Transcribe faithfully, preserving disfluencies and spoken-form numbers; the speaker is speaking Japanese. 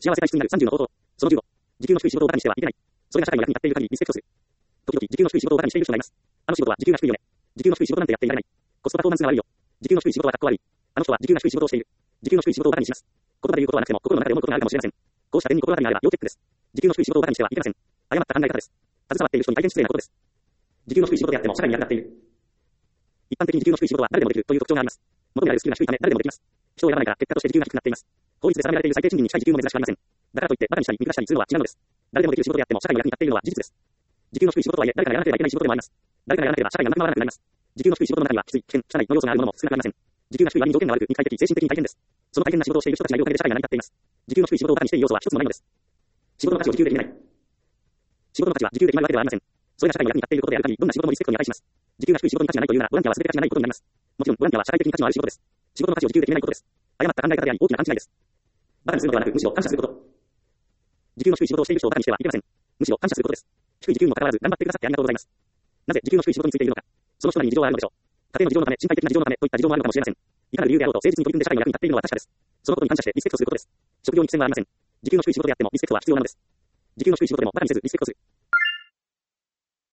幸せ体質になるさんじゅうの方法。そのじゅうご。時給の低い仕事を馬鹿にしてはいけない。それが社会の役に立っている限りリスペクトする。時々時給の低い仕事を馬鹿にしている人がいます。あの仕事は時給が低いよね。時給の低い仕事なんてやっていられない。コストパフォーマンスが悪いよ。時給の低い仕事はかっこ悪い。あの人は時給が低い仕事をしている。時給の低い仕事を馬鹿にします。言葉で言うことはなくても心の中で思うことがあるかもしれません。こうした点に心当たりがあれば要チェックです。時給の低い仕事を馬鹿にしてはいけません。誤った考え方です。携わっている人に大変失礼なことです。時給の低い仕事であっても社会に役立っている。一般的に時給の低い仕事は誰でもできるという特徴があります。求められるスキルが低いため誰でもできます。人を選ばないから結果として時給が低くなっています。法律で定められている最低賃金に近い時給も珍しくありません。だからといって馬鹿にしたり見下したりするのは違うのです。誰でもできる仕事であっても社会の役に立っているのは事実です。時給の低い仕事とはいえ誰かがやらなければいけない仕事でもあります。誰かがやらなければ社会が回らなくなります。時給の低い仕事の中にはきつい、危険、汚いの要素があるものも少なくありません。時給が低い割に条件が悪く、肉体的、精神的に大変です。その大変な仕事をしている人たちがいるおかげで社会が成り立っています。時給の低い仕事を馬鹿にしていい要素は一つもないのです。仕事の価値を時給で決めない。仕事の価値は時給で決まるわけではありません。それが社会の役に立っていることである限り、どんな仕事もリスペクトに値します。時給が低い仕事に価値がないというなら、ボランティアは全て価値がないことになります。もちろん、ボランティアは社会的に価値のある仕事です。仕事の価値を時給で決めないことです。誤った考え方であり、大きな勘違いです。馬鹿にするのではなく、むしろ感謝すること。時給の低い仕事をしている人を馬鹿にしてはいけません。むしろ感謝することです。低い時給にもかかわらず、頑張ってくださってありがとうございます。なぜ時給の低い仕事についているのか。その人なりに事情はあるのでしょう。家庭の事情のため、身体的な事情のためといった事情もあるのかもしれません。いかなる理由であろうと誠実に取り組んで社会の役に立っているのは確かです。そのことに感謝してリスペクトすることです。職業に規制はありません。時給の低い仕事であってもリスペクトは必要なのです。時給の低い仕事でも馬鹿にせずリスペクトする。